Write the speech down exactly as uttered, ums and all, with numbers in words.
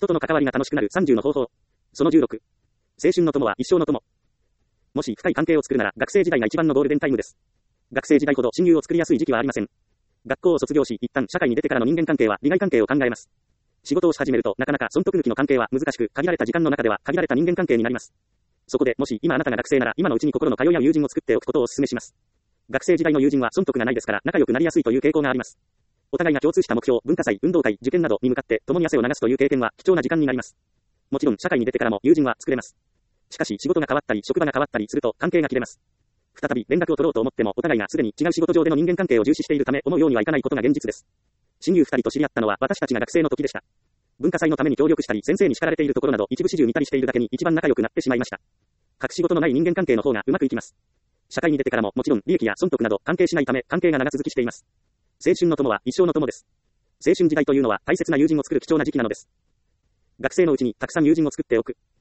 人との関わりが楽しくなるさんじゅうの方法。そのじゅうろく。青春の友は一生の友。もし深い関係を作るなら学生時代が一番のゴールデンタイムです。学生時代ほど親友を作りやすい時期はありません。学校を卒業し、一旦社会に出てからの人間関係は利害関係を考えます。仕事をし始めるとなかなか損得抜きの関係は難しく、限られた時間の中では限られた人間関係になります。そこでもし今あなたが学生なら今のうちに心の通い合う友人を作っておくことをお勧めします。学生時代の友人は損得がないですから仲良くなりやすいという傾向があります。お互いが共通した目標、文化祭、運動会、受験などに向かって共に汗を流すという経験は貴重な時間になります。もちろん社会に出てからも友人は作れます。しかし仕事が変わったり職場が変わったりすると関係が切れます。再び連絡を取ろうと思ってもお互いがすでに違う仕事上での人間関係を重視しているため思うようにはいかないことが現実です。親友二人と知り合ったのは私たちが学生の時でした。文化祭のために協力したり先生に叱られているところなど一部始終見たりしているだけに一番仲良くなってしまいました。隠し事のない人間関係の方がうまくいきます。社会に出てからももちろん利益や損得など関係しないため関係が長続きしています。青春の友は一生の友です。青春時代というのは大切な友人を作る貴重な時期なのです。学生のうちにたくさん友人を作っておく。